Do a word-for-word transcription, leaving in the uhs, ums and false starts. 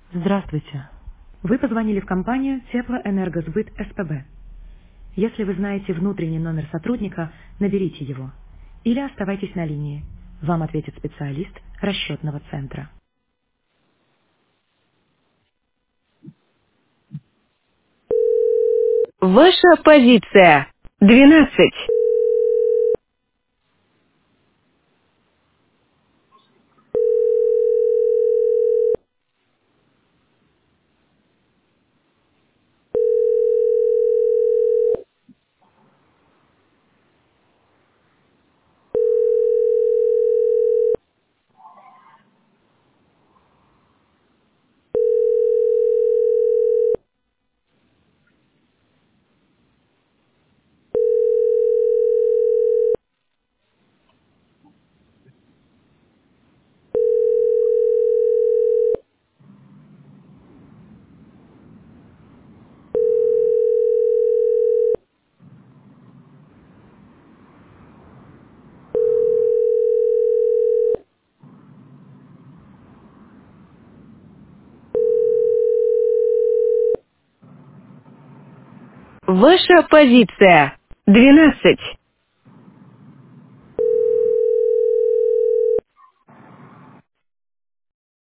Здравствуйте. Вы позвонили в компанию Теплоэнергосбыт СПБ. Если вы знаете внутренний номер сотрудника, наберите его. Или оставайтесь на линии. Вам ответит специалист расчетного центра. Ваша позиция. Двенадцать. Ваша позиция. Двенадцать.